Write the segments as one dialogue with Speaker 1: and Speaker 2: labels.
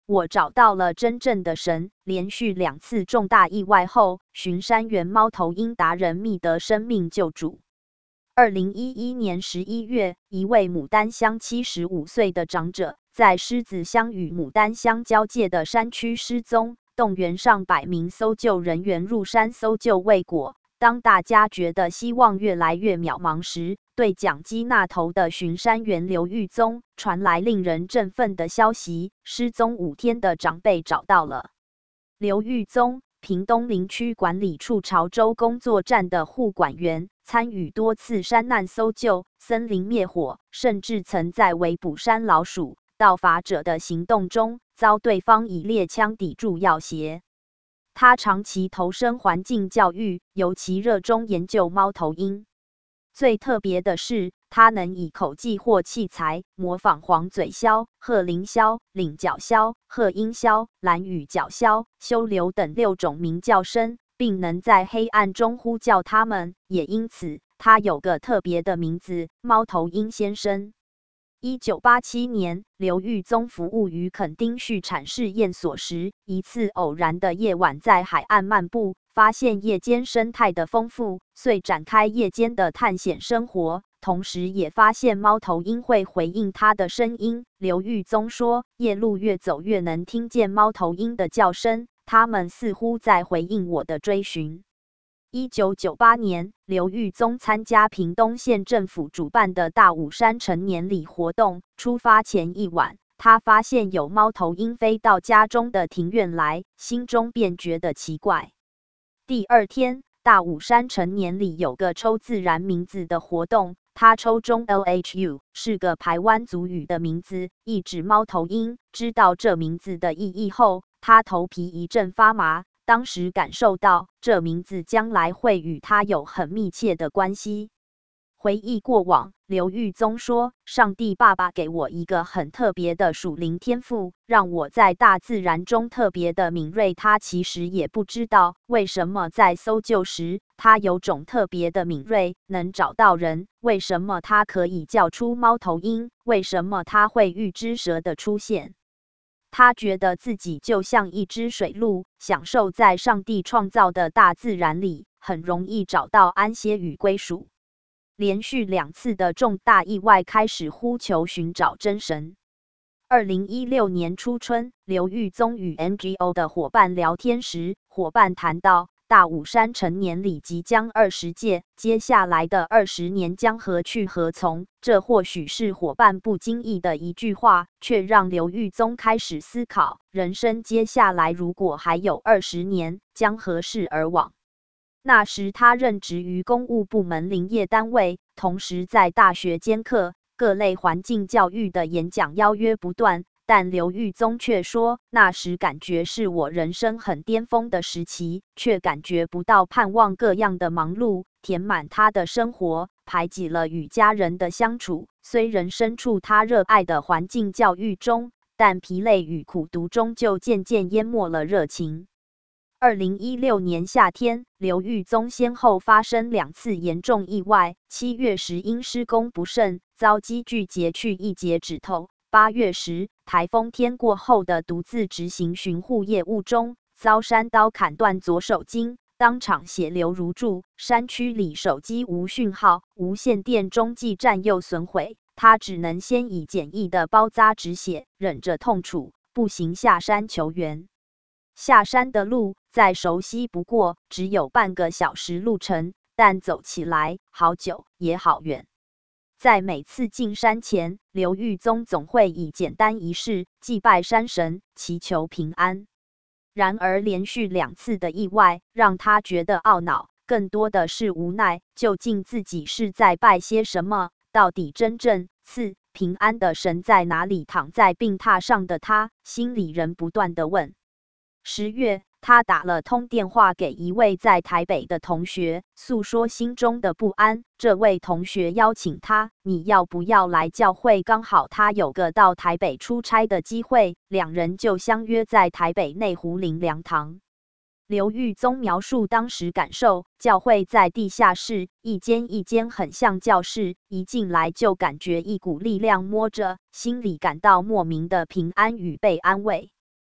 Speaker 1: 我找到了真正的神。连续2次重大意外后，巡山员猫头鹰达人觅得生命救主。2011年11月，一位牡丹乡75岁的长者在狮子乡与牡丹乡交界的山区失踪，动员上百名搜救人员入山搜救未果。当大家觉得希望越来越渺茫时，对讲机那头的巡山员刘玉宗传来令人振奋的消息：失踪5天的长辈找到了。刘玉宗，屏东林区管理处潮州工作站的护管员，参与多次山难搜救、森林灭火，甚至曾在围捕山老鼠、盗伐者的行动中遭对方以猎枪抵住要挟。他长期投身环境教育，尤其热衷研究猫头鹰。最特别的是，他能以口技或器材模仿黄嘴鸮、褐鳞鸮、领角鸮、褐鹰鸮、蓝羽角鸮、修流等6种鸣叫声，并能在黑暗中呼叫它们，也因此他有个特别的名字——猫头鹰先生。1987年，刘玉宗服务于垦丁畜产试验所时，一次偶然的夜晚在海岸漫步，发现夜间生态的丰富，遂展开夜间的探险生活，同时也发现猫头鹰会回应他的声音。刘玉宗说，夜路越走越能听见猫头鹰的叫声，它们似乎在回应我的追寻。1998年，刘玉宗参加屏东县政府主办的大武山成年礼活动。出发前一晚，他发现有猫头鹰飞到家中的庭院来，心中便觉得奇怪。第2天，大武山成年礼有个抽自然名字的活动，他抽中 LHU， 是个排湾族语的名字，意指猫头鹰。知道这名字的意义后，他头皮一阵发麻。当时感受到这名字将来会与他有很密切的关系。回忆过往，刘玉宗说，上帝爸爸给我一个很特别的属灵天赋，让我在大自然中特别的敏锐。他其实也不知道为什么在搜救时，他有种特别的敏锐，能找到人，为什么他可以叫出猫头鹰，为什么他会预知蛇的出现。他觉得自己就像一只水鹿，享受在上帝创造的大自然里，很容易找到安歇与归属。连续2次的重大意外开始呼求寻找真神。2016年初春，刘玉宗与 NGO 的伙伴聊天时，伙伴谈到大武山成年礼即将20届，接下来的20年将何去何从？这或许是伙伴不经意的一句话，却让刘玉宗开始思考，人生接下来如果还有20年，将何事而往？那时他任职于公务部门林业单位，同时在大学兼课，各类环境教育的演讲邀约不断。但刘玉宗却说，那时感觉是我人生很巅峰的时期，却感觉不到盼望。各样的忙碌填满他的生活，排挤了与家人的相处。虽仍身处他热爱的环境教育中，但疲累与苦读中就渐渐淹没了热情。2016年夏天，刘玉宗先后发生2次严重意外。7月时因施工不慎，遭机具截去1节指头。8月时，台风天过后的独自执行巡护业务中，遭山刀砍断左手筋，当场血流如注。山区里手机无讯号，无线电中继站又损毁，他只能先以简易的包扎止血，忍着痛楚，步行下山求援。下山的路再熟悉不过，只有半个小时路程，但走起来好久也好远。在每次进山前，刘玉宗总会以简单仪式祭拜山神，祈求平安。然而连续2次的意外让他觉得懊恼，更多的是无奈。究竟自己是在拜些什么？到底真正平安的神在哪里？躺在病榻上的他，心里仍不断地问。10月，他打了通电话给一位在台北的同学，诉说心中的不安。这位同学邀请他，你要不要来教会？刚好他有个到台北出差的机会，2人就相约在台北内湖灵粮堂。刘玉宗描述当时感受，教会在地下室，一间很像教室，一进来就感觉一股力量摸着，心里感到莫名的平安与被安慰。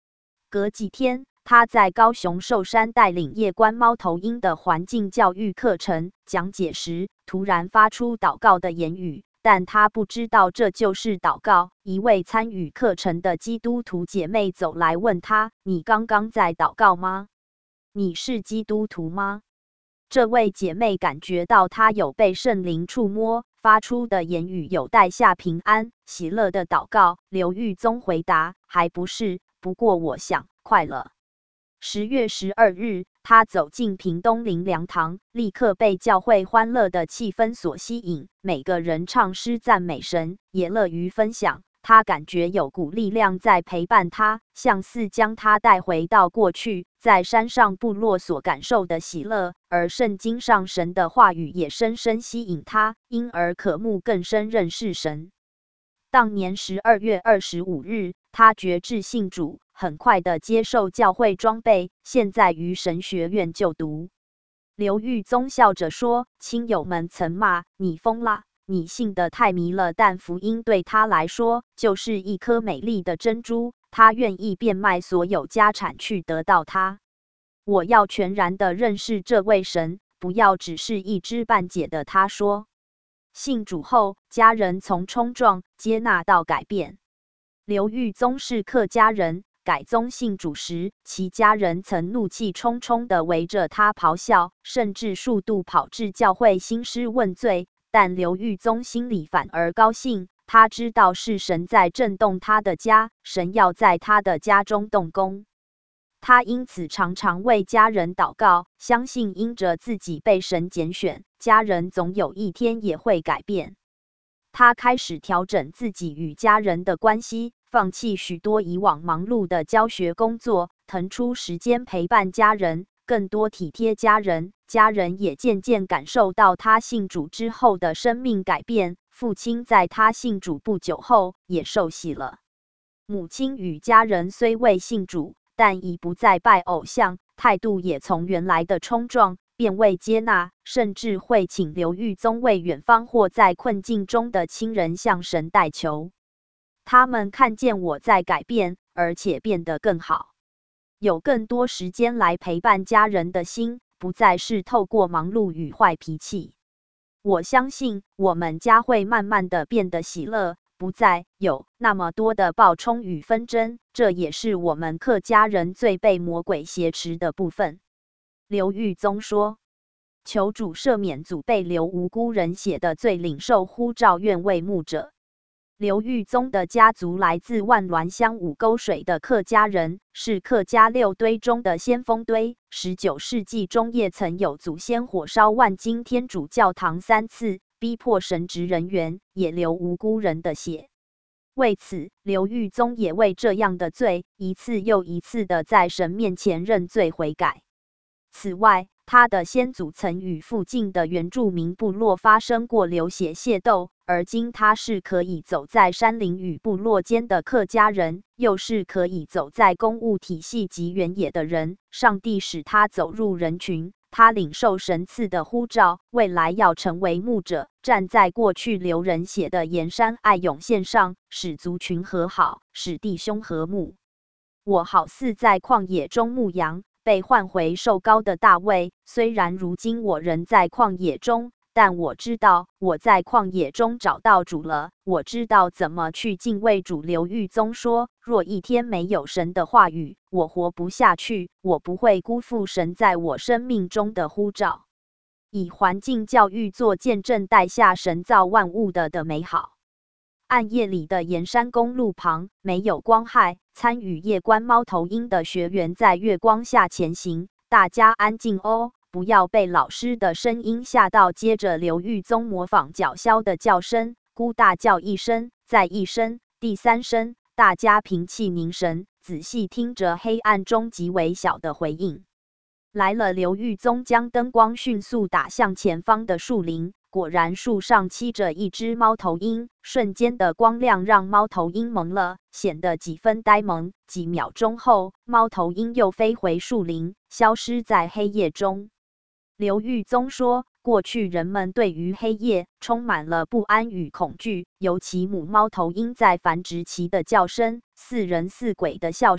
Speaker 1: 隔几天，他在高雄寿山带领夜观猫头鹰的环境教育课程讲解时，突然发出祷告的言语，但他不知道这就是祷告。一位参与课程的基督徒姐妹走来问他：“你刚刚在祷告吗？你是基督徒吗？”这位姐妹感觉到她有被圣灵触摸，发出的言语有带下平安、喜乐的祷告。刘玉宗回答：“还不是，不过我想快了。”10月12日，他走进屏东灵粮堂，立刻被教会欢乐的气氛所吸引。每个人唱诗赞美神，也乐于分享。他感觉有股力量在陪伴他，像似将他带回到过去，在山上部落所感受的喜乐。而圣经上神的话语也深深吸引他，因而渴慕更深认识神。当年12月25日，他决志信主，很快的接受教会装备，现在于神学院就读。刘玉宗笑着说：“亲友们曾骂你疯啦，你信得太迷了，但福音对他来说就是一颗美丽的珍珠，他愿意变卖所有家产去得到它。我要全然的认识这位神，不要只是一知半解的。”他说。信主后，家人从冲撞、接纳到改变。刘玉宗是客家人，改宗信主时，其家人曾怒气冲冲地围着他咆哮，甚至数度跑至教会兴师问罪。但刘玉宗心里反而高兴，他知道是神在震动他的家，神要在他的家中动工。他因此常常为家人祷告，相信因着自己被神拣选，家人总有一天也会改变。他开始调整自己与家人的关系，放弃许多以往忙碌的教学工作，腾出时间陪伴家人，更多体贴家人。家人也渐渐感受到他信主之后的生命改变。父亲在他信主不久后也受洗了。母亲与家人虽未信主，但已不再拜偶像，态度也从原来的冲撞变为接纳，甚至会请刘玉宗为远方或在困境中的亲人向神代求。他们看见我在改变，而且变得更好，有更多时间来陪伴家人的心，不再是透过忙碌与坏脾气。我相信我们家会慢慢的变得喜乐，不再有那么多的暴冲与纷争，这也是我们客家人最被魔鬼挟持的部分。刘玉宗说：“求主赦免祖辈留无辜人血的罪，领受呼召愿为牧者。”刘玉宗的家族来自万峦乡五沟水的客家人，是客家六堆中的先锋堆。19世纪中叶曾有祖先火烧万金天主教堂3次，逼迫神职人员也流无辜人的血。为此，刘玉宗也为这样的罪，一次又一次的在神面前认罪悔改。此外，他的先祖曾与附近的原住民部落发生过流血械斗，而今他是可以走在山林与部落间的客家人，又是可以走在公务体系及原野的人。上帝使他走入人群，他领受神赐的呼召，未来要成为牧者，站在过去流人血的盐山爱涌线上，使族群和好，使弟兄和睦。我好似在旷野中牧羊，被唤回受膏的大卫，虽然如今我仍在旷野中，但我知道我在旷野中找到主了。我知道怎么去敬畏主。刘玉宗说：“若一天没有神的话语，我活不下去。我不会辜负神在我生命中的呼召，以环境教育做见证，带下神造万物的美好。”暗夜里的盐山公路旁没有光害，参与夜观猫头鹰的学员在月光下前行。大家安静哦，不要被老师的声音吓到。接着刘玉宗模仿角鸮的叫声，咕大叫一声，再一声，第3声，大家屏气凝神，仔细听着黑暗中极为小的回应。来了！刘玉宗将灯光迅速打向前方的树林，果然树上栖着一只猫头鹰，瞬间的光亮让猫头鹰懵了，显得几分呆萌。几秒钟后，猫头鹰又飞回树林，消失在黑夜中。刘玉宗说，过去人们对于黑夜充满了不安与恐惧，尤其母猫头鹰在繁殖期的叫声、似人似鬼的笑声，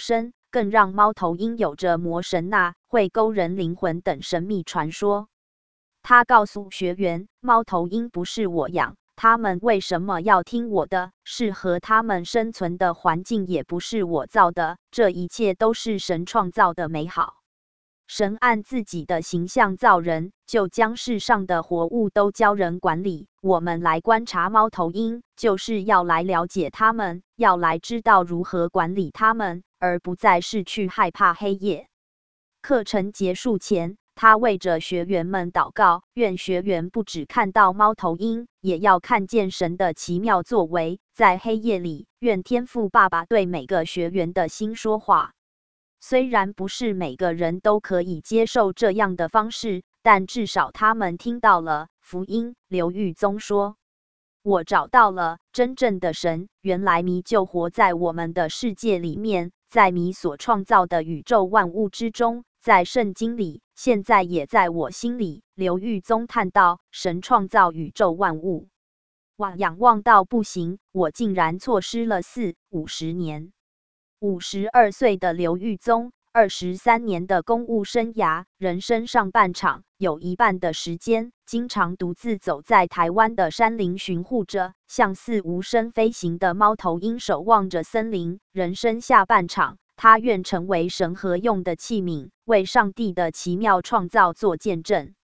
Speaker 1: 更让猫头鹰有着魔神呐、会勾人灵魂等神秘传说。他告诉学员，猫头鹰不是我养，他们为什么要听我的？适合他们生存的环境也不是我造的，这一切都是神创造的美好。神按自己的形象造人，就将世上的活物都教人管理。我们来观察猫头鹰，就是要来了解它们，要来知道如何管理它们，而不再是去害怕黑夜。课程结束前，他为着学员们祷告，愿学员不只看到猫头鹰，也要看见神的奇妙作为。在黑夜里，愿天父爸爸对每个学员的心说话。虽然不是每个人都可以接受这样的方式，但至少他们听到了福音。刘玉宗说：“我找到了真正的神，原来迷就活在我们的世界里面，在迷所创造的宇宙万物之中，在圣经里，现在也在我心里。”刘玉宗叹道：“神创造宇宙万物，哇，仰望到不行，我竟然错失了50年。”52岁的刘玉宗，23年的公务生涯，人生上半场有一半的时间，经常独自走在台湾的山林巡护着，像似无声飞行的猫头鹰守望着森林。人生下半场，他愿成为神合用的器皿，为上帝的奇妙创造做见证。